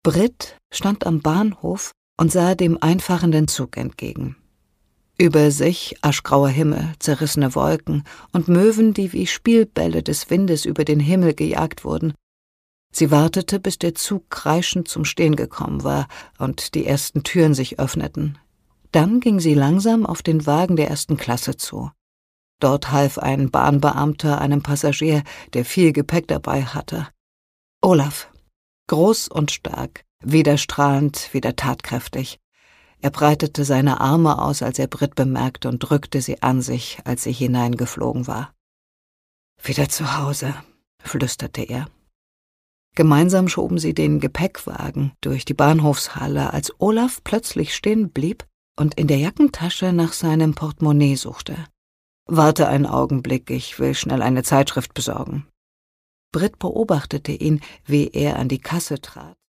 Britt stand am Bahnhof und sah dem einfahrenden Zug entgegen. Über sich aschgrauer Himmel, zerrissene Wolken und Möwen, die wie Spielbälle des Windes über den Himmel gejagt wurden. Sie wartete, bis der Zug kreischend zum Stehen gekommen war und die ersten Türen sich öffneten. Dann ging sie langsam auf den Wagen der 1. Klasse zu. Dort half ein Bahnbeamter einem Passagier, der viel Gepäck dabei hatte. Olaf, groß und stark, weder strahlend, weder tatkräftig. Er breitete seine Arme aus, als er Britt bemerkte, und drückte sie an sich, als sie hineingeflogen war. »Wieder zu Hause«, flüsterte er. Gemeinsam schoben sie den Gepäckwagen durch die Bahnhofshalle, als Olaf plötzlich stehen blieb und in der Jackentasche nach seinem Portemonnaie suchte. »Warte einen Augenblick, ich will schnell eine Zeitschrift besorgen.« Britt beobachtete ihn, wie er an die Kasse trat